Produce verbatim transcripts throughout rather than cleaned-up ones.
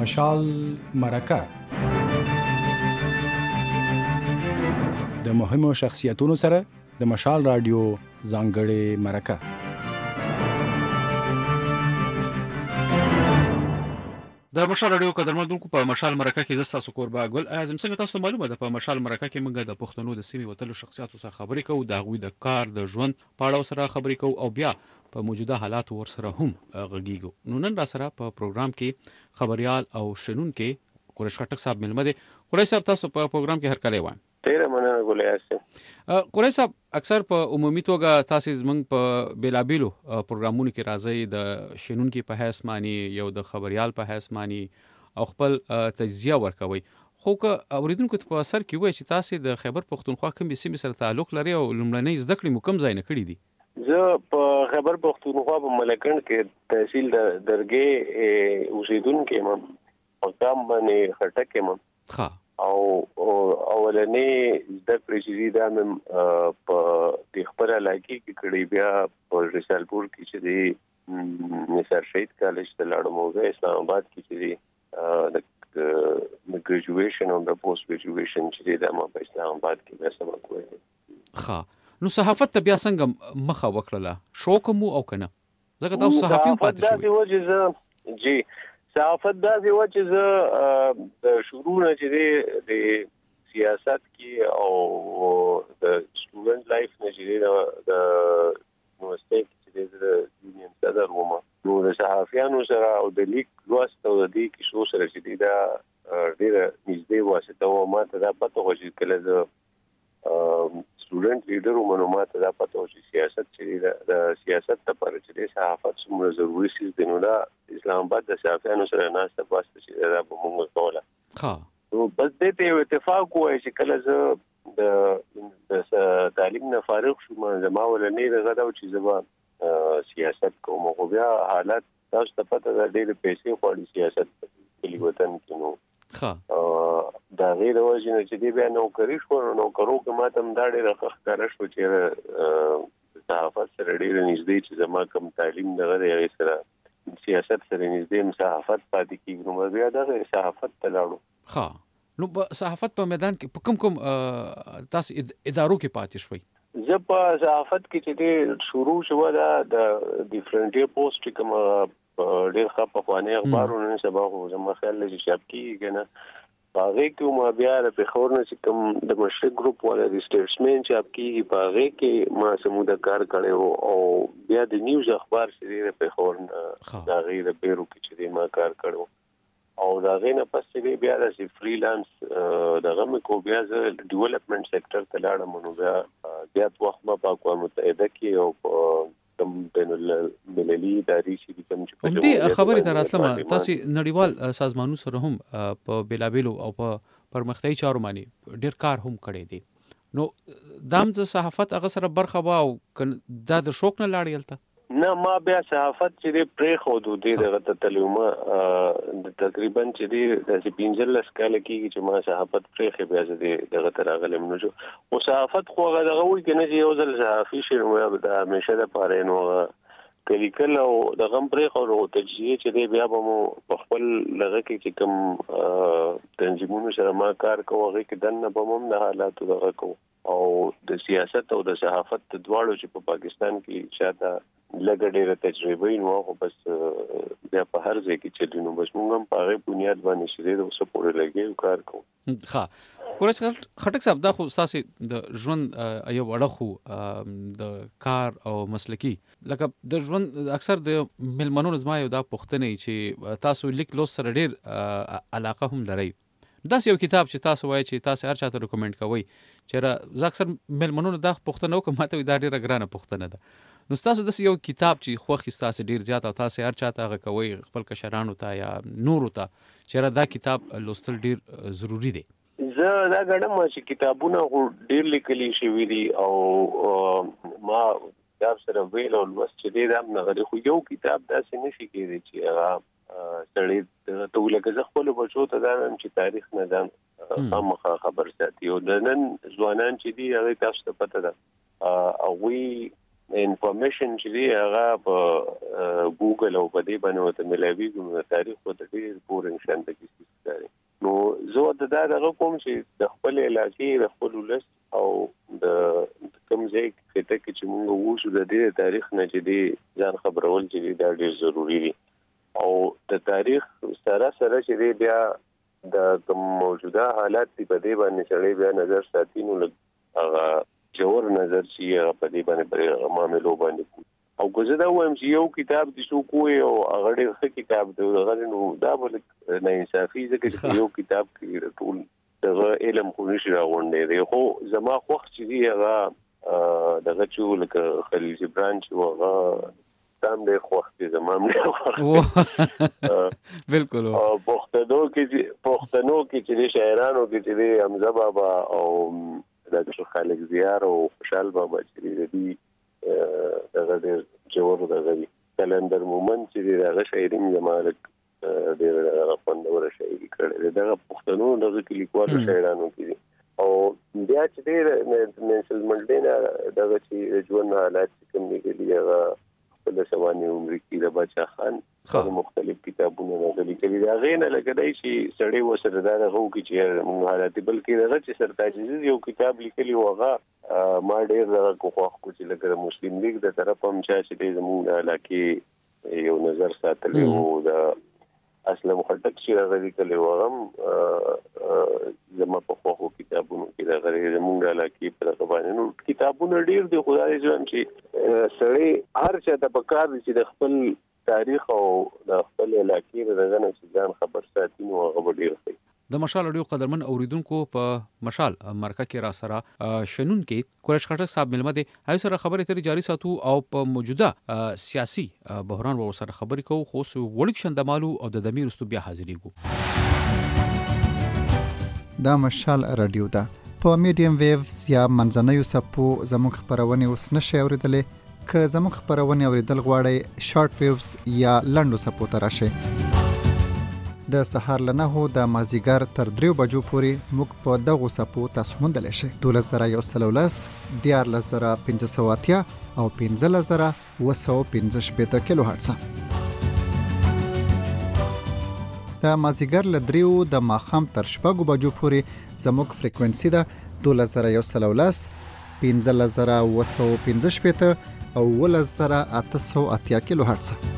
مشال مرکه د مهمو شخصیتونو سره د مشال رادیو ځانګړې مرکه. د مشال رادیو قدرمنونکو په مشال مرکه کې زستا سکور با ګل اعظم څنګه تاسو معلومه ده په مشال مرکه کې موږ د پښتنو د سیمې وتلو شخصیتو سره خبرې کوو، د غوي د کار د ژوند پاړو سره خبرې کوو او بیا په موجوده حالات ور سره هم غږیږو. نو نن را سره په پروګرام کې خبريال او شنونکو قریش خټک صاحب ملمه دي. قریش صاحب تاسو په پروګرام کې هر کله وایي. ډیره مننه ګولای اسه. قریش صاحب اکثر په عمومي توګه تاسو زمنګ په بیلابیلو پروګرامونو کې راځي د شنونکو په حیث مانی یو د خبريال په حیث مانی او خپل تجزیه ورکوي. خو که اوریدونکو ته په اثر کې وایي چې تاسو د خیبر پختونخوا کوم سیمې سره تعلق لري او لومړنۍ زده کړې مو کوم ځای نه کړې دي؟ زه په خیبر پختونخوا په ملکند کې تحصیل د درګې اوسیدونکو یم او تام باندې خټک یم. ها او اولنې زده کړې چې دا مم په د خپل علاقې کې کړې، بیا په رسالپور کې چې دی نثار شهید کالج ته لاړم او اسلام آباد کې چې دی د ګریجویشن او د پوسټ ګریجویشن چې دی ما په اسلام آباد کې بیا سبق وایي. ها نو صحافت ته بیا څنګه مخه وکړه؟ شوق مو او کنه؟ ځکه تاسو صحافي پاتې شوئ. دا دی وجه زه جی صحافت دا دی چې زه د شروع نه چې دی د سیاست کې او د سټوډنټ لایف نه چې دی د یونیورسيټي کې چې د یونین صدر وم، نو د صحافیانو سره او د لیک لوست او د دې کې شو سره چې دی دا ډیره نږدې واسطه و. ما ته دا پته و چې کله زه سټوډنټ لیډر وم نو ما ته دا پته و چې سیاست چې د سیاست لپاره چې صحافت څومره ضروري شي دی. نو دا اسلام آباد د صحافیانو سره ناسته پاسته چې دا به موږ کوله. ها نو بس دې ته اتفاق وای چې کله زه د تعلیم نه فارغ شوم زما ولنې دغه چې زما سیاست کوم. خو بیا حالات تاسو ته پته ده ډېر پیسې غواړي سیاست په وطن کې. نو ها دا غیر وجه نه چې دی بیا نوکری شو نو کرو که ما ته دا ډېر ښکاره شو چې صحافت سره ډېر نږدې چې زما کوم تعلیم دغه دی سره سیاست سره نږدې صحافت پاتې کیږي. نو بیا دا صحافت ته لاړو. ها نو صحافت په میدان کې په کوم کوم تاسو ادارو کې پاتې شوي؟ زه په صحافت کې چې شروع شو دا د ډیفرنټ پوسټ کوم ډېر ښه په خواني اخبارونه سبا خو زما خیال لږ شپ کیږي کنه باغې کې ما بیا د پخور نه چې کوم د مشرق ګروپ ولا د سټیټسمن چې اپ کیږي باغې کې ما سموده کار کړو او بیا د نیوز اخبار چې د پخور دا غیر بیرو کې چې ما کار کړو او دا غینه پس چې بیا د فریلانس دغه مې کو بیا د ډیولپمنٹ سېکټر ته لاړم. نو بیا بیا په وخت ما په اقوام متحده کې او کوم بین المللي ادارې چې کوم چې په دې خبرې ته راتلم تاسو نړیوال سازمانونو سره هم په بیلابیلو او په پرمختیايي چارو باندې ډېر کار هم کړی دی. نو دام د صحافت هغه سره برخه وا او دا د شوق نه لاړیلته نه ما بیا صحافت چې پرې خو د دې دغه ته تلومه تقریبا چې د پنځلس کال کې چې ما صحافت پرې خو بیا د دغه تر غلم نه شو. او صحافت خو هغه دغه وی کنه چې یو ځل صحافي شې نو دا همیشه د پاره نو کلیکل او د غم پرې خو تجزیه چې بیا به مو په خپل لغه کې چې کوم تنظیمونو سره ما کار کوو هغه کې دنه به مو د حالاتو دغه کو او د سیاست او د صحافت دواړو چې په پاکستان کې شاته لګ ډېر تجربه نو خو بس بیا په هر ځای کې چې نو بس موږ هم په هغه بنیاد باندې شې د اوسه پورې لګي کار کوو. ها قریش خټک صاحب دا خو تاسو د ژوند یو وړه خو د کار او مسلکی لکه د ژوند اکثر د ملمنو زما یو دا پوښتنه چې تاسو لیک لوست سره ډېر علاقه هم لرئ. دا یو کتاب چې تاسو وایي چې تاسو هر چاته ریکمند کوئ چې را اکثر ملمنو دا پوښتنه وکړه ماته دا ډېره ګرانه پوښتنه ده. نو تاسو د یو کتاب چې خوښ تاسو ډیر زیات او تاسو هر چاته هغه کوي خپل کشرانو ته یا نورو ته چې دا کتاب لوستل ډیر ضروری دی؟ زه دا غواړم چې کتابونه ډیر لیکلي شوي دي او ما دا سره ویل او لوست چې دا نه خو یو کتاب داسې نشي کېدی چې هغه سړی ته ولکه خپل بچو ته دا چې تاریخ نه ځان خامخا خبر ساتي او د نن ځوانان چې دي هغه تاسو ته پته ده او وی انفارمیشن چې دی هغه په ګوګل او په دې باندې ته ملاوي کوم تاریخ او د ډیر بورنګ شانته کیږي. نو زه د دا دغه کوم چې د خپل علاقې د خپل ولس او د کوم ځای کې ته چې موږ ووسو د دې تاریخ نه چې دی ځان خبرول چې دا ډیر ضروری دي او د تاریخ سره سره چې بیا د موجوده حالات په دې باندې چې بیا نظر ساتي نو هغه جوړ نظر چې په دې باندې پر معاملو باندې او ګوزه دا وایم چې یو کتاب د شو کوی او هغه ډېر کتاب دی هغه نو دا بل نه انصافي ځکه چې یو کتاب کې ټول دغه علم خو نشي راغونډي دی خو زما خو چې دی هغه دغه چې لکه خلیل جبران چې هغه تام دې خوښ زمام نه بالکل او پښتنو کې پښتنو کې چې شاعرانو کې چې حمزه بابا او د خالق زیار او خوشحال بابا چې دی دغه د جوړ دغه کلندر مومن چې دغه شاعرین جمالک د خوندور شاعري کړي دغه پښتنو دغه لیکوالو شاعرانو کې او بیا چې د نېشنل منډینا دغه چې ژوند حالات کوم دي هغه په لسواني عمر کې د بچا خان خو مختلف کتابونه نازلې کړي دا غینه لکه دای شي سړی وسره دا هغه کې چې موږ حالات بلکې دغه چې سرتاجیز یو کتاب لیکلی وغه ما ډېر دغه کوخ کو چې لکه مسلم لیگ د طرف هم چې زموږ علاقې یو نظر ساتلی وو د اسلام خټک چې هغه لیکلی وغه زما په خو کتابونو کې دا غره زموږ علاقې په هغه باندې نو کتابونه ډېر دي خدای ځان چې سړی هر څه د بکار چې د خپل تاریخ او د خپل علاقې د غنه ځان خبر ساتي نو هغه ډیر ښه. د مشال اډیو قدرمن اوریدونکو په مشال مرکه کې را سره شنون کې قریش خټک صاحب ملمه دي هاي سره خبرې تر جاری ساتو او په موجوده سیاسي بحران ور سره خبرې کو خو سو وړک شندمالو او د دمیر استو بیا حاضرېګو. دا مشال رادیو ده په میډیم ویوز یا منځنوي سپو زموږ خبرونه اوس نشي اوریدلې که زموږ خبرونه اوریدل غواړئ شارټ ویوز یا لنډو سپو ته راشئ. د سهار له نهو د مازیګر تر دریو بجو پورې موږ په دغو سپو تاسو موندلی شئ. دولس زره یو سل او لس دیارلس زره پنځه سوه اتیا او پنځلس زره اوه سوه پنځه شپېته کیلو هرټزه. د مازیګر له دریو د ماښام تر شپږو بجو پورې زموږ فریکونسي ده دولس زره یو سل او لس پنځلس زره اوه سوه پنځه شپېته او ولس زره اته سوه اتیا کیلو هرټزه.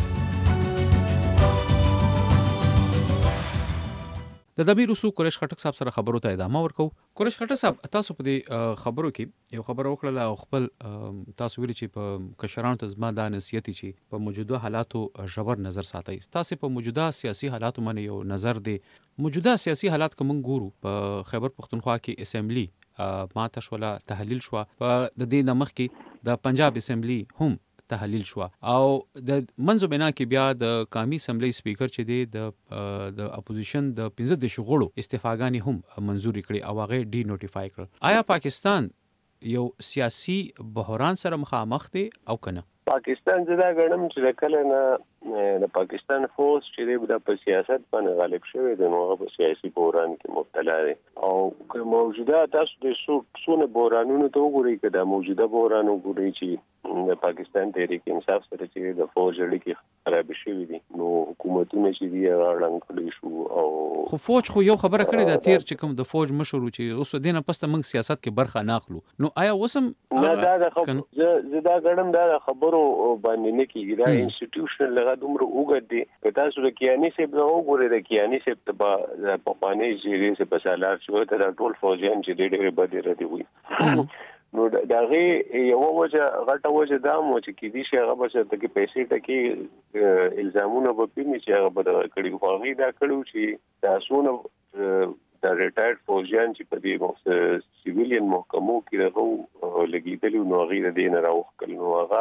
د دبیر رسو قریش خټک صاحب سره خبرو ته ادامه ورکو. قریش خټک صاحب تاسو په دې خبرو کې یو خبر وکړه او خپل تاسو ویل چې په کشرانو ته زما د نصیحت چې په موجوده حالاتو ژور نظر ساتئ. تاسو په موجوده سیاسي حالاتو باندې یو نظر دی. موجوده سیاسي حالات کوم ګورو په خیبر پختونخوا کې اسمبلی ماته شولا تحلیل شو په د دې نمخ کې د پنجاب اسمبلی هم تحلیل شو او د منځو بنا کې بیا د قومي اسمبلی سپیکر چې دی د د اپوزیشن د پنځه د شغړو استعفاګانی هم منزوري کړي او هغه ډی نوټیفای کړ. آیا پاکستان یو سیاسي بحران سره مخامخ دی او کنه؟ پاکستان زدا غنم چې کله نه د پاکستان فوج چې د په سیاست باندې غالب شوی دی نو هغه په سیاسي بحران کې مبتلا دی او موجوده تاسو د څونه بحرانونو ته وګورئ که د موجوده بحران وګورئ چې د پاکستان تحریک انصاف سره چې د فوج اړیکې خراب شوي دي نو حکومتونه چې دی راړنګ کړي شو او خو فوج خو یو خبره کړې ده تیر چې کوم د فوج مشر چې اوس دینه پسته موږ سیاست کې برخه ناخلو نو آیا وسم نه دا د خبر زدا غړم دا خبرو باندې نه کیږي دا انسټیټیوشنل لغه دومره وګړي دي که تاسو د کیانی سیب نو وګورئ د کیانی سیب ته په پانی جیری سه په سالار شو ته ټول فوجیان چې ډېر بده ردی وي نو دا غي یو وجه غټه وجه دا مو چې کې دي چې هغه بس ته کې پیسې ټکی الزامونه به پینې چې هغه به کړي خو هغه دا کړو چې تاسو نو دا ریټایرډ فوجیان چې په دې سیویلین محکمو کې راغو لګیدل نو هغه د دین راوخل نو هغه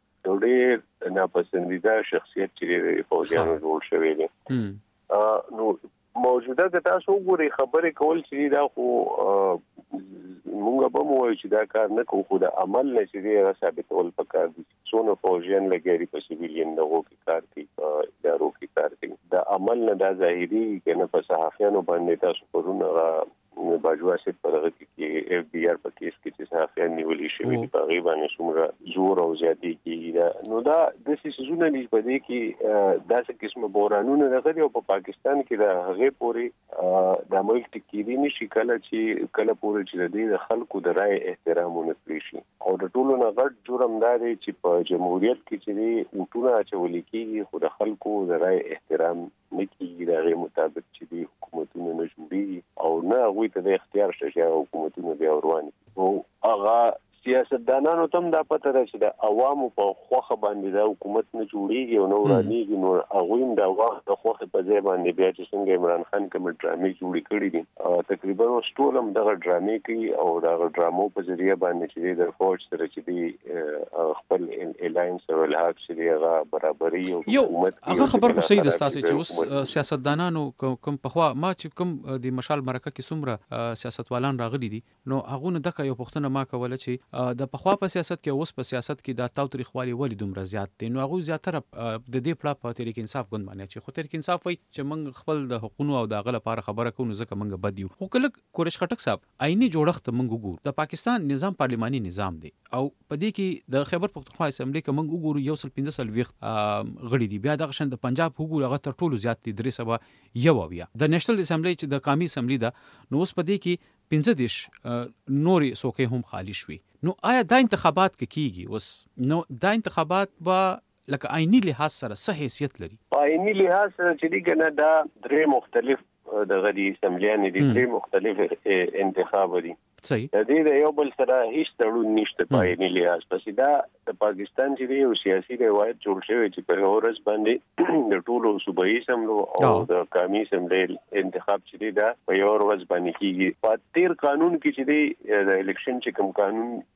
ډېر ناپسندیده شخصیت چې فوجیانو جوړ شوی دی نو موجوده که تاسو وګورئ خبرې کول چې دا خو مونږ به مو وایو چې دا کار نه کوو خو د عمل نه چې دی هغه ثابتول پکار دي څونه فوجیان لګیاري په سیویلین دغو کې کار کوي په ادارو کې کار کوي د عمل نه دا ظاهري که نه په صحافیانو باندې تاسو پرونه باجوا سي په دغه کې اف بي آر په کیس کې چې صحافیان نیولې شوی دي په غیبه نه څومره زور او زیاتی کیږي. نو دا د سيزونه نه په دې کې داسې قسمه بورانونه راغلي او په پاکستان کې د هغه پوري د ملک ټکیری نشي کله چې کله پوري چې د خلکو د رائے احترام ونکړي شي او د ټولو نه غټ جرم دا دی چې په جمهوریت کې چې وټونه اچول کېږي خو د خلکو د رائے احترام نه کیږي د هغه مطابق چې د حکومتونو نه جوړي او نه هغوی ته د اختیار شته چې حکومتونه بیا روان او هغه سیاستدانانو تم دا پته ده چې د عوامو په خوخه باندې د حکومت نه جوړیږي او نو رانیږي نو هغه هم د وخت د خوخه په ځای باندې بیا چې څنګه عمران خان کوم ډرامې جوړې کړې دي تقریبا ټولم دغه ډرامې کوي او دغه ډرامو په ذریعہ باندې چې د فوج سره چې دی خپل الاینس او الحاق چې هغه برابرۍ او حکومت هغه خبر خو صحیح ده تاسو چې اوس سیاستدانانو کوم پخوا ما چې کوم د مشال مرکه کې څومره سیاستوالان راغلي دي نو هغه نه دغه یو پښتنه ما کوله چې د پخوا په سیاست کې اوس په سیاست کې د تاوتریخوالي ولې دومره زیات دي نو هغه زیاتره د دې پلا په تحریک انصاف غوند باندې چې خو تحریک انصاف وایي چې موږ خپل د حقوقو او د غل لپاره خبره کوو ځکه موږ بد یو خو کله کورش خټک صاحب آئینی جوړښت موږ وګورو د پاکستان نظام پارلماني نظام دی او په دې کې د خیبر پختونخوا اسمبلی کې موږ وګورو یو سل پنځه سل ویخت غړي دي بیا د غشن د پنجاب وګورو هغه تر ټولو زیات دي درې سبا یو بیا د نېشنل اسمبلی چې د قومي اسمبلی دا نو اوس په دې کې پنځه دیش نوري سوکې هم خالی شوي نو آیا دا انتخابات کې کیږي اوس نو دا انتخابات با لکه آئینی لحاظ سره څه حیثیت لري؟ آئینی لحاظ سره چې دی کنه دا درې مختلف د غدي اسمبلیان دي درې مختلف انتخاب دي صحیح د دې د یو بل سره هیڅ تړون نشته په آئینی لحاظ پسې دا د پاکستان چې یو سیاسي روایت جوړ شوی چې په اورس باندې د ټولو صوبایي اسمبلو او د قومي اسمبلی انتخاب چې دی دا په یو ورځ باندې کیږي په تیر قانون کې چې دی د الیکشن چې کوم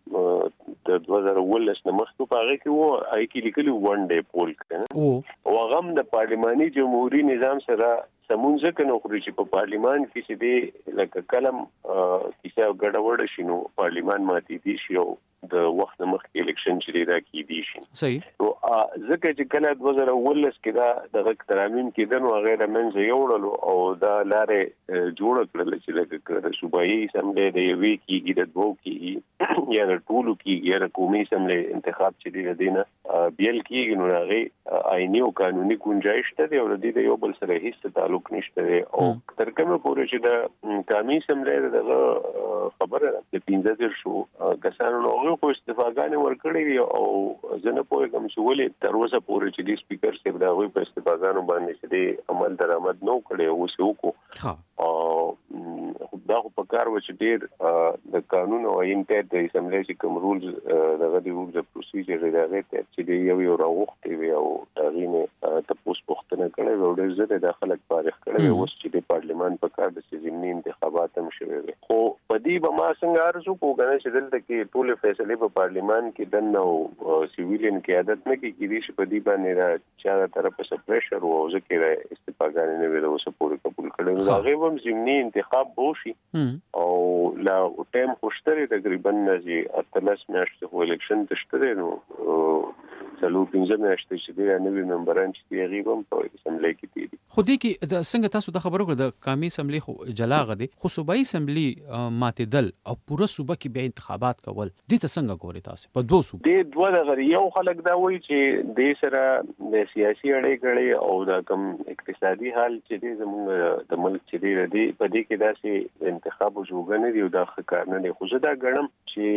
قانون د دوه زره ولس نه مخکې په هغه کې وو هغه کې لیکلي ون ډے پول کنه او هغه د پارلماني جمهوریت نظام سره سمونځ کنه خو چې په پارلیمان کې چې دی لکه کلم کیسه ګډوډ شینو پارلیمان ماتې دي شي او د وخت مخکې الیکشن چې دا کی دي شي صحیح او ځکه چې کله دوه زره ولس کې دا د ترامیم کې دنو غیر منځ یوړلو او دا لارې جوړ کړل چې لکه صوبایي اسمبلی د یوې کېږي د دوه کېږي یا د ټولو کېږي یا د قومي اسمبلی انتخاب چې دی دینه بیل کېږي نو هغه آئینی او قانوني گنجائش ته او د دې یو بل سره هیڅ تعلق نشته او تر کومه پورې چې د قومي اسمبلی دغه خبره د پنځه زره شو کسانو خو استفاګانې ورکړې او زنه پوهه کوم چې ولې تر اوسه پورې چې د سپیکر صاحب دا وی په استفاګانو باندې چې د عمل درآمد نو کړي او څه وکړو او دا خو په کار و چې ډېر د قانون او آئین ته د اسمبلی چې کوم رولز دغه د رولز اف پروسیجر دغه ته چې یو یو راوخته وي او دغینه تاسو پوښتنه کړې و ډېر زړه د خلک فارغ کړي اوس چې د پارلیمان په کار د سیزنی انتخابات هم شوي خو په دې به ما څنګه ارزو کوګنه چې دلته کې ټول فیصله په پارلیمان کې دنه او سیویلین کې عادت نه کې کیږي چې په دې باندې را چا طرفه څه پریشر او ځکه را استفاګانې نه ویل او څه پورې قبول کړي هغه هم زمینی انتخاب بوشي او لا ټیم خوشتري تقریبا نزي اتلس میاشتې خو الیکشن تشتري نو څلو پنځه میاشتې چې دی نوی ممبران چې دی غیبم په اسمبلی کې دي خو دې کې د څنګه تاسو د خبرو کړ د قومي اسمبلی خو جلاغه دي خو صوبایي اسمبلی ماتدل او پوره صوبه کې بیا انتخابات کول دې ته څنګه ګوري تاسو په دوه صوبه دې دوه دغه یو خلک دا وایي چې د سره د سیاسي اړې کړي او د کم اقتصادي حال چې دی زموږ د ملک چې دی په دې کې داسې انتخاب وجوګنه دی او د ښکار نه دی خو زه دا ګڼم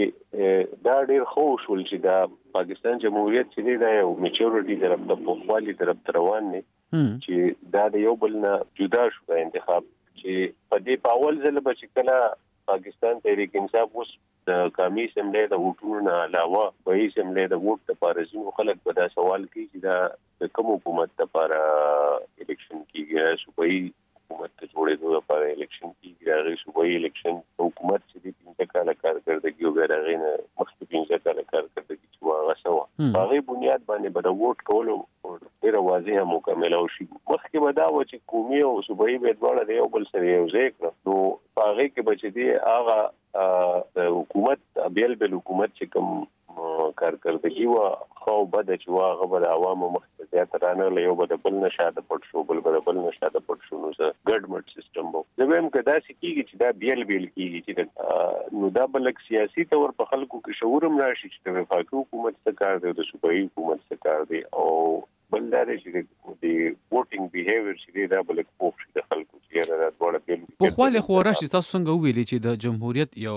چې دا ډېر خو شول چې دا پاکستان جمهوریت چې دی دا یو میچورټي طرف ته په خالي طرف روان نه چې دا د یو بل نه جدا شو انتخاب چې په دې په اول ځل به چې کله پاکستان تحریک انصاف اوس د قومي اسمبلی د ووټونو نه علاوه په اسمبلی د ووټ لپاره ځینو خلک په دا سوال کوي چې دا د کوم حکومت لپاره الیکشن کیږي صوبایي حکومت ته جوړېدو لپاره الیکشن کیږي هغه صوبایي الیکشن حکومت چې د پنځه کاله کارکردګي او هغه نه مخکې پنځه کاله کارکردګي چې هغه سوا هغه بنیاد باندې به د ووټ کولو ډېر واضح مکمل او شي مخکې به دا و چې قومي او صوبایي به دواړه د یو بل سره یو ځای کړو نو هغه کې به چې دی هغه د حکومت بیل بیل حکومت چې کوم کارکردګي وا خو بد چې واغه بل عوامو مخ زیات رانه لیو بل بل نشاده پټ شو بل بل بل نشاده پټ شو نو ګډمټ سیستم وو زموږ کدا سکیږي چې دا بیل بیل کیږي چې نو دا بل سیاسي تور په خلکو کې شعور هم راشي چې د وفاقي حکومت څخه کار دی د صوبایي حکومت څخه کار دی او بل دا چې د ووټینګ بیهیویر چې دا بل کوف د خلکو چې دا ډول بیل په خواله خو راشي تاسو څنګه ویلي چې د جمهوریت یو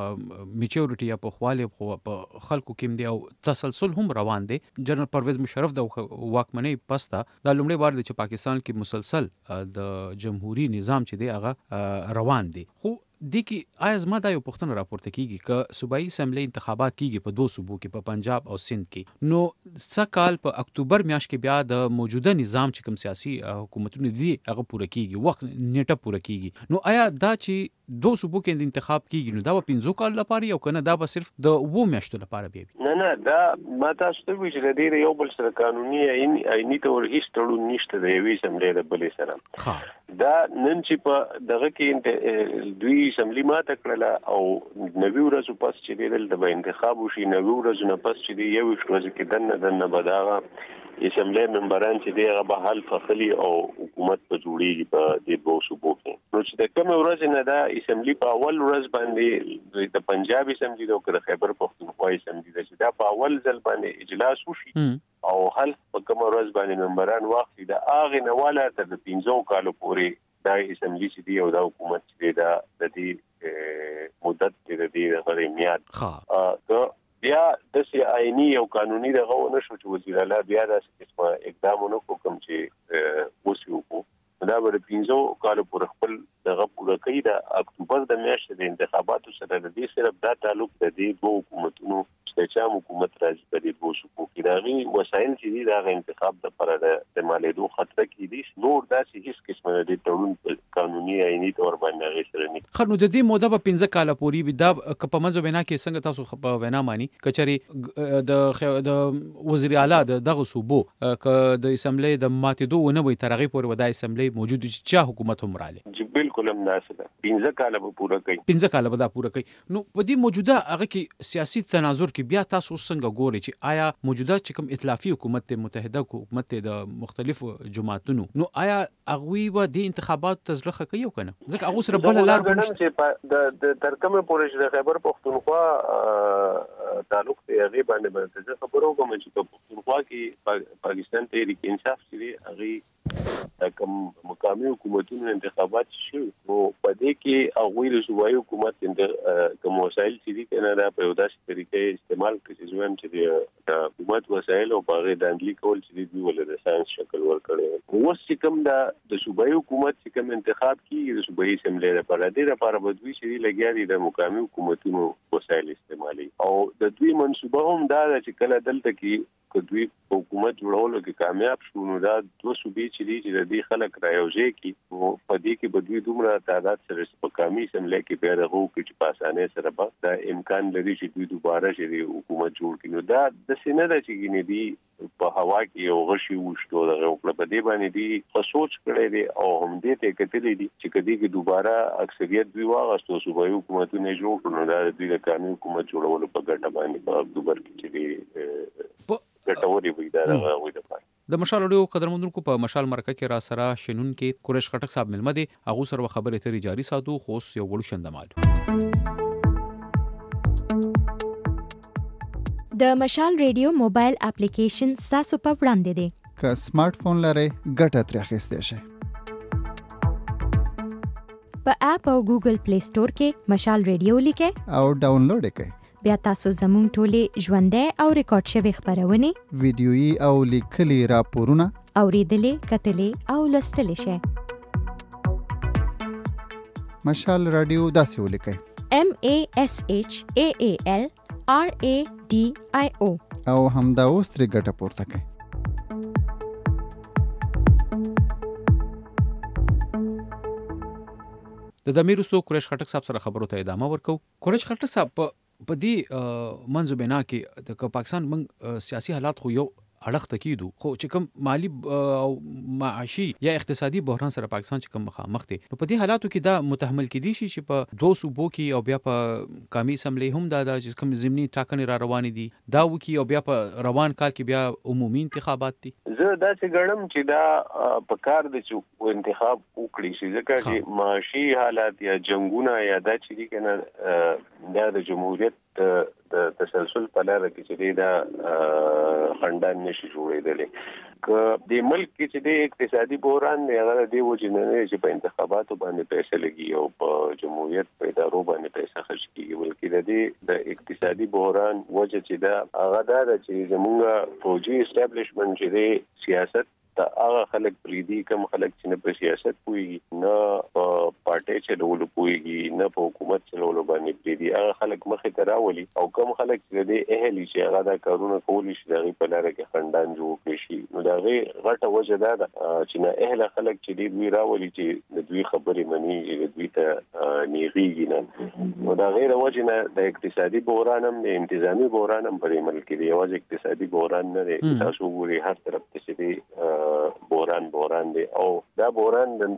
میچورټي یا په خواله خو په خلکو کې دی او تسلسل هم روان دی جنرال پرویز مشرف د واکمنۍ پستا د لومړي بار چې پاکستان کې مسلسل د جمهوریت نظام چې دی هغه روان دی خو د کی آیا زما دا یو پښتنه راپورته کیږي ک صوبایي اسمبلی انتخابات کیږي په دوه صوبو کې په پنجاب او سند کې نو سکهال په اکتوبر میاشت کې بیا د موجوده نظام چې کوم سیاسي حکومتونه دي هغه پوره کیږي وخت نیټه پوره کیږي نو آیا دا چې دوه صوبو کې د انتخاب کیږي نو دا په پنځو کال لپاره یو کنه دا به صرف د وو میاشتو لپاره بیا نه نه دا ما تاسو ته وی چې د دې یو بل سره قانوني عیني تور هیڅ تړون نشته د یوې اسمبلی د بلې سره ها دا نن چې په دغه کې دوی اسمبلی ماته کړله او نوي ورځې پس چې د انتخاب وشي نوي ورځې نه پس چې یو ورځ کې دنه دنه بداغه اسمبلی ممبران چې دی هغه به حل فصلی او حکومت په جوړیږي په دې دوه صوبو کې نو چې د کوم ورځ نه دا اسمبلی په اول ورځ باندې د پنجاب اسمبلی او د خیبر پختونخوا اسمبلی چې دا په اول ځل باندې اجلاس وشي او حل په کوم ورځ باندې ممبران واخلي دا اغه نه والا تر پنځو کالو پورې دا اسمبلی چې دی او دا حکومت چې دا د دې مدت کې د دې غوړې میاد ها بیا د سی آئینی او قانوني دغه ونه شو چې وزیر اعلی بیا د اسمه اقدامونو کوم چې وسیو کو دا به پنځو کال پورې خپل دغه پوره کوي د اکتوبر د میاشتې د انتخاباتو سره د دې سره د تعلق د دې دوه حکومتونو چې حکومت راځي په دې دوه صوبو کې داغي وسایل چې دي د انتخاب لپاره د استعمالېدو خطر کې دي نور داسې هیڅ قسمه د تړون قانوني عیني تور باندې غوښتل نه خو نو د دې موده په پنځه کال پورې دا په منځو بنا کې څنګه تاسو په وینا مانی کچري د د وزیر اعلی دغه صوبو ک د اسمبلی د ماتېدو ونه وي ترغه پورې ودای اسمبلی موجود چې حکومت هم رااله جی بالکل هم ناسده پنځه کال به پوره کوي پنځه کال به دا پوره کوي نو په دې موجوده هغه کې سیاسي تناظر کې بیا تاسو څنګه ګوري چې آیا موجوده چې کوم ائتلافي حکومت متحده حکومت د مختلفو جماعتونو نو آیا هغه و د انتخابات تزلخه کوي کنه ځکه هغه سره بل لار غوښتل چې د ترکمه پورې د خیبر پختونخوا تعلق دی هغه باندې باندې خبرو کوم چې په پختونخوا کې پاکستان تحریک انصاف چې هغه کوم مقامي حکومتونو انتخابات شو او په دې کې هغه د صوبایي حکومت د کوم وسایل چې کنه دا په یو داسې طریقې استعمال کړي چې زموږ چې د حکومت وسایل او باغې دانډلي کول چې دی ولې د ساينس شکل ورکړي اوس چې کوم د صوبایي حکومت چې کوم انتخاب کیږي د صوبایي اسمبلی لپاره د لپاره بدوي چې لګیا دي د مقامي حکومتونو وسایل استعمالي او د دوی منصوبه هم دا چې کله دلته کې دوی حکومت جوړولو کې کامیاب شو نو دا دوه صوبې چې دي چې د دې خلک رايوځي کی او په دې کې بدوي دومره تعداد سره په کمی سملې کې پیدا هو کې په اسانه سره به دا امکان لري چې دوی دوباره چې حکومت جوړ کړي نو دا د سینې د چې نه دي په هوا کې یو غشي وشتو دغه په دې باندې دي په سوچ کړی دي او هم دې ته کتلې دي چې کدی کې دوباره اکثریت دوی واغستو صوبایي حکومتونه جوړ کړو دا د دوی د قانوني حکومت جوړولو په ګټه باندې په اکتوبر کې چې ګټوري وي دا غوي د پاره د مشال اډیو قدرمنونکو په مشال مرکه کې را سره شنن کې قریش خټک صاحب ملمه دي هغه سره خبرې ترې جاری ساتو خو یو وړو شندمال د مشال ریډیو موبایل اپلیکیشن تاسو په وړاندې دی که سمارټ فون لرئ ګټه ترې اخیستی شئ په اپ او ګوګل پلی سٹور کې مشال ریډیو لیکئ او ډاونلوډ یې کړئ بیا تاسو زموږ ټولې ژوندۍ او ریکارډ شوي خبرونه ویډیويي او لیکلي راپورونه اوریدلې کتلې او لوستلې شئ مشال رادیو داسې ولیکئ M A S H A A L R A D I O او همدا اوس ترې ګټه پورته کړئ د دمیرستو قریش خټک صاحب سره خبرو ته ادامه ورکو قریش خټک صاحب په دې منځو بنا کې د پاکستان من سیاسي حالات خو یو اړخ تکیدو خو چې کوم مالی او معاشي یا اقتصادي بحران سره پاکستان چې کوم مخامخ دي نو په دې حالاتو کې دا متحمل کېدی شي چې په دوه صوبو کې او بیا په قومي اسمبلی هم دا د چې کوم ضمني ټاکنې را روانې دي دا وکي او بیا په روان کال کې بیا عمومي انتخابات دي. زه دا چې ګڼم چې دا په کار د چې انتخاب وکړي شي ځکه چې معاشي حالات یا جنگونه یا دا چې دي کنه دا د جمهوریت د تسلسل په لاره کې چې دا خندان نشي جوړېدلی که د ملک کې چې د اقتصادي بحران دی هغه د وجې نه چې په انتخاباتو باندې پیسې لګي او په جمهوریت په ادارو باندې پیسې خرج کیږي بلکې د دې د اقتصادي بحران وجه چې دا هغه دا چې زموږ فوجي اسټابلیشمنت چې د سیاست دا هغه خلک پریدي کوم خلک چې نه په سیاست پوهیږي نه پارټي چلولو پوهیږي نه په حکومت چلولو باندې پریدي هغه خلک مخې ته راولي او کوم خلک چې د اهلي چې هغه دا کارونه کولی شي دغه په لاره کې خندان جوړ کړي شي نو دا غي غټه وجه ده چې نه اهل خلک چې دوی راولي چې د دوی خبرې مني چې دوی ته نیغيږي نه نو دا غیر وجه نه د اقتصادي بحران هم د انتظامی بحران هم په ملک کې دی یوازې اقتصادي بحران نه دی تاسو ګوري هر طرف ته دی بحران بحران دی او دا بحران د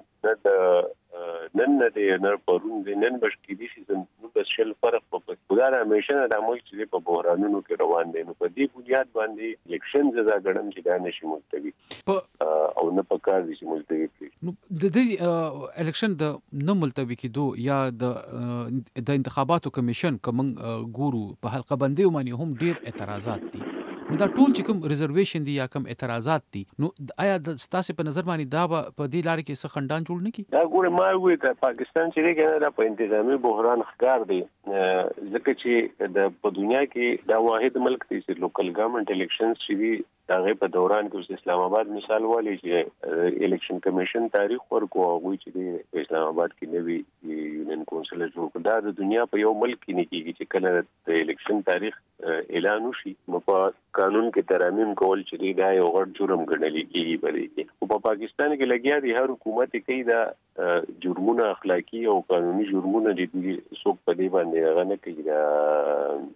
نن نه دی نه پرون دی نن بش کې دي چې نو بس شل فرق په خدای همیشه د اموي چې په بحرانونو کې روان دي نو په دې بنیاد باندې الیکشن زدا غړم چې دا نشي ملتوي او نه په کار دي چې ملتوي کړي نو د دې الیکشن د نه ملتوي کېدو یا د د انتخاباتو کمیشن کوم ګورو په حلقه بندي باندې هم ډیر اعتراضات دي نو دا ټول چې کوم ریزرویشن دي یا کوم اعتراضات دي نو آیا د ستاسو په نظر باندې دا په دې لار کې څه خندان جوړ نه کی دا ګوره ما وی ک پاکستان چې دی دا په انتظامی بحران ښکار دی ځکه چې د په دنیا کې دا واحد ملک دی چې لوکل ګورنمنت الیکشنز چې دی دغه په دوران کې اسلام آباد مثال والی چې الیکشن کمیشن تاریخ ورکو هغه چې د اسلام آباد کې نوی یونین کونسل جوړ کړ دا د دنیا په یو ملک کې نه کیږي چې کله د الیکشن تاریخ اعلان وشي نو په قانون کې ترامیم کول چې دا یو غټ جرم ګڼل کیږي بلکې او په پاکستان کې لګیا دي هر حکومت کوي دا جرمونه اخلاقی او قانوني جرمونه دي څوک په دې باندې هغه نه کوي دا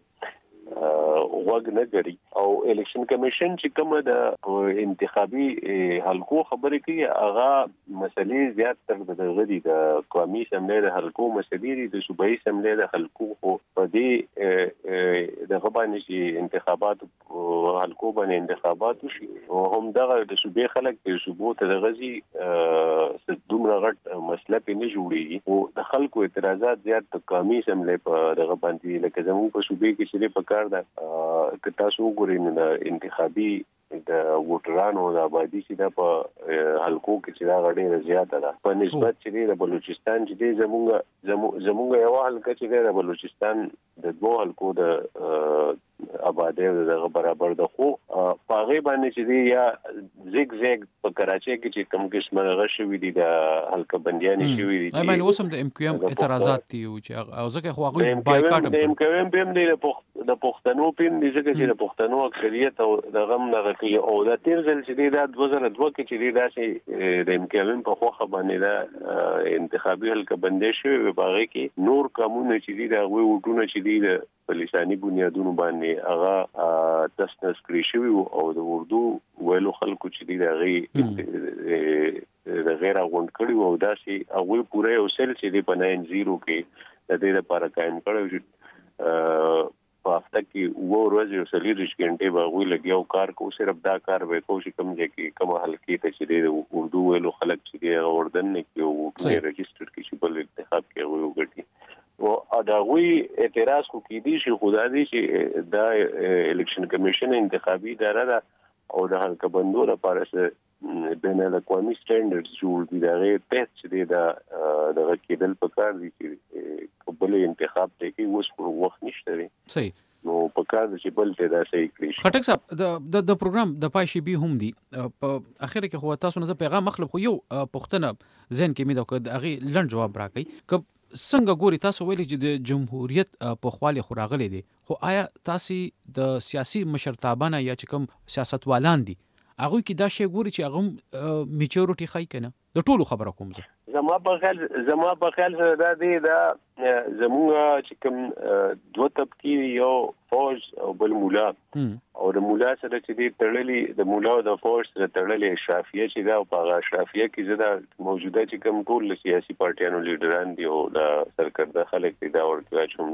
وګ نه غړي او الیکشن کمیشن چې کومه د انتخابي حلقو خبرې کوي هغه مسلې زیات تر د غړي د قومي سملې د حلقو مسلې د صوبایي سملې د حلقو په دې د غبانې چې انتخابات حلقو باندې انتخابات شي او هم دغه د صوبې خلک د صوبو ته د غزي دومره غټ مسله په نه جوړيږي او د خلکو اعتراضات زیات د قومي سملې په دغه باندې لکه زموږ په صوبې کې چې په کار دا که تاسو وګورئ نو د انتخابي د ووټرانو د آبادی چې د په حلقو کې چې دا غړي زیاته ده په نسبت چې د بلوچستان چې زموږ زموږ یو حلقه چې د بلوچستان د دوه حلقو د آبادی دغه برابر ده خو پاغه باندې چې دی یا زیګ زیګ په کراچي کې چې کوم قسمه غشوي دي د حلقه بنديان شوی دي اې معنی اوسم د ام کیو ام اعتراضات دي چې او ځکه خو هغه بایکاټ د ام کیو ام په دې د پښتنو په دې ځکه چې د پښتنو اکثریت او د غم نه کوي او د تیر ځل چې دی د دوه زره دوه کې چې دی داسې د ام کیو ام په خوخه باندې دا انتخابي حلقه بندې شوی په هغه کې نور قانون چې دی دا وی وټونه چې دی د لساني بنیادونو باندې هغه تسنس کړی شوی او د اردو ویلو خلکو چې دی دا غي د غیر غونډ کړي او داسې هغه پوره یو سل چې دی په ناین زیرو کې د دې لپاره قائم کړو په هفته کې وو ورځې او سلیریش غنټه به وی لګیاو کار کو صرف دا کار به کو چې کم ځای کې کوم حلقې ته چې دی اردو ویلو خلک چې دی وردن نه کې او رجستر کې چې بل انتخاب کې وو غټي او دا وی اعتراض کو کې دي چې خدای دې چې دا الیکشن کمیشن انتخابي اداره ده او د حلقه بندو لپاره بین الاقوامي سټانډرډز جوړ دي دا غي ټیسټ چې دی دا د کېدل په کار دي چې قبل انتخاب ته کې اوس پر وخت نشته دی صحیح نو په کار چې بل ته دا صحیح کړی خټک صاحب د د پروګرام د پای بي هم دي په اخر کې خو تاسو نه پیغام مخلب خو یو پښتنه ځین کې مې دا کړ هغه لند جواب راکړي ک څنګه ګوري تاسو ویلي چې د جمهوریت په خواله خوراغلي دي خو آیا تاسو د سیاسي مشرتابانه یا چې کوم سیاستوالان دي هغه کې دا شی ګوري چې هغه میچورټي خای کنه د ټولو خبره کوم زه زما په خیال زما په خیال سره دا دی دا زموږ چې کوم دوه طبقې یو فوج او بل مولا او د مولا سره چې دی تړلې د مولا او د فوج سره تړلې اشرافیه چې دا په اشرافیه کې زده موجوده چې کوم ټول سیاسي پارټیانو لیډران دي او د سرکرده خلک دي دا ورته چوم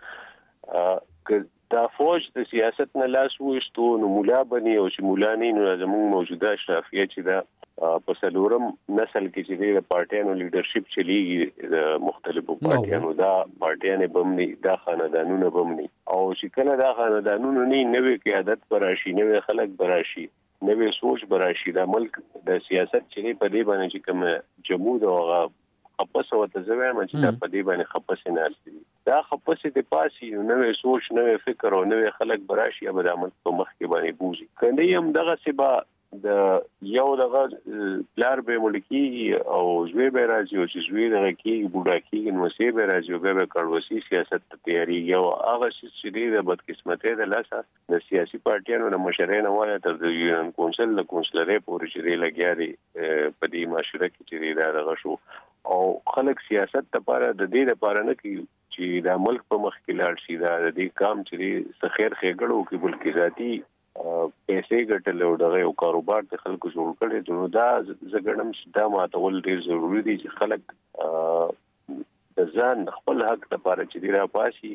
ځکه دا فوج د سیاست نه لاس وښتو نو مولا بني او چې مولا نه نو زموږ موجوده اشرافیه چې دا په سلورم نسل کې چې د پارټیانو لیډرشپ چلیږي د مختلفو پارټیانو دا پارټیانې بمني دا خاندانونه بمني او چې کله دا خاندانونه نه نوې قیادت براشي نوې خلک براشي نوې سوچ براشي د ملک د سیاست چې په دې باندې چې کوم جمود او خپس او تزویم چې دا په دې باندې خپس نه اړتي دا خپس د پاسي نوې سوچ نوې فکر او نوې خلک براشي به د عمل په مخ کې باندې بوزي کنه هم دغه سبا د یو دغه پلار به ملکی او زوی به راځي او چې زوی دغه کې بوډا کې نو سی به راځي او به کاروسی سیاست ته تیاری یو هغه چې د بدقسمتۍ د لاسه د سیاسي پارټیانو د مشرانو وایي تر د یونین کونسل د کونسلرې پورې چې لګیاري په دې مشوره کې چې دا دغه شو او خلک سیاست لپاره د دې لپاره نه کوي چې د ملک په مخ کې لاړ شي دا د دې کام چې سخیر خېګړو کې بلکې ذاتی پیسې ګټل او دغه یو کاروبار د خلکو جوړ کړي نو دا زګړم دا ماتول ډیر ضروری دي چې خلک د ځان خپل حق لپاره چې دی را پاسي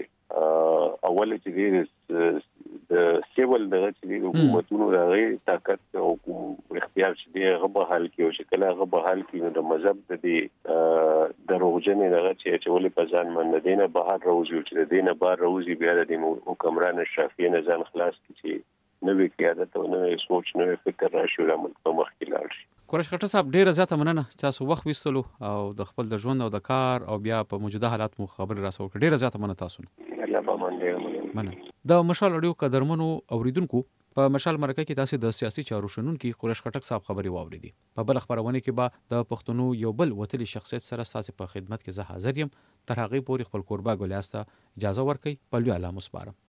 چې اول چې دی د سیول دغه چې دی حکومتونو راغی طاقت او اختیار چې دی غو حل کې او شکل غو حل کې نو د مذهب د دې دروغجنې دغه چې چې ولې په ځان باندې دینه بهر راوځي چې دینه بهر راوځي بیا د حکمران اشرافیه نه ځان خلاص کړي نوې قیادت او نوې سوچ نوې فکر راشي او عمل په مخ کې لاړ شي. قریش خټک صاحب ډیره زیاته مننه چې تاسو وخت وستلو او د خپل د ژوند او د کار او بیا په موجوده حالات مو خبر راسو کړ ډیره زیاته مننه تاسو نه الله به مننه مننه د مشال اډیو قدرمنو اوریدونکو په مشال مرکه کې تاسو د سیاسي چارو شنونکو قریش خټک صاحب خبري واوریدي په بل خبرونه کې به د پښتنو یو بل وتلی شخصیت سره تاسو په خدمت کې زه حاضر یم تر هغه پورې خپل قربا ګولیاسته اجازه ورکړئ په لوی اعلی مسپارم.